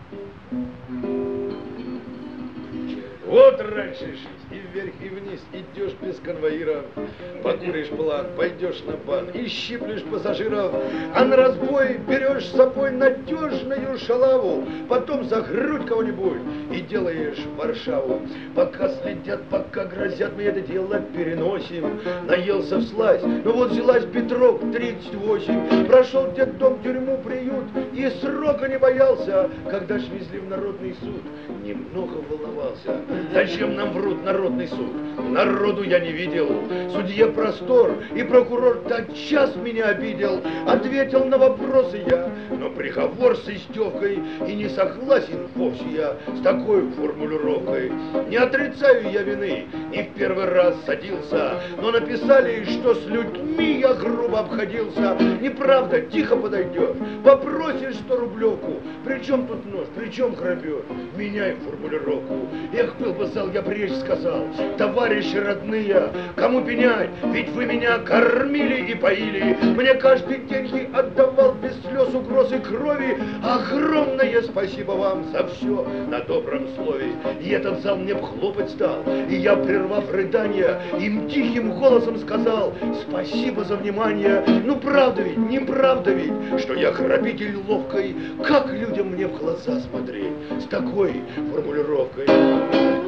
Вот раньше жизнь, и вверх, и вниз идешь без конвоиров, покуришь план, пойдешь на бан и щиплешь пассажиров, а на разбой берешь с собой надежную шалаву, потом за грудь кого-нибудь и делаешь Варшаву. Пока следят, пока грозят, мы это дело переносим. Наелся вслазь, ну вот взялась Петров 38, прошел детдом, тюрьму, приют и срока не боялся, когда ж везли в народный суд, немного волновался. Зачем нам врут народный суд? Народу я не видел. Судья простор и прокурор тотчас меня обидел. Ответил на вопросы я, но приговор с истевкой, и не согласен вовсе я с такой формулировкой. Не отрицаю я вины, не в первый раз садился, но написали, что с людьми я грубо обходился. Неправда, тихо подойдешь, попросишь 100-рублевку. Причем тут нож, причем грабеж? Меняй формулировку. Эх, был бы зал, я прежде сказал, товарищи родные, кому пенять, ведь вы меня кормили и поили, мне каждый деньги отдавал без слез, угроз и крови. Огромное спасибо вам за все на добром слове. И этот зал мне хлопать стал, и я, прервав рыдания, им тихим голосом сказал: спасибо за внимание. Ну правда ведь, неправда ведь, что я грабитель ловкой? Как людям мне в глаза смотреть с такой формулировкой?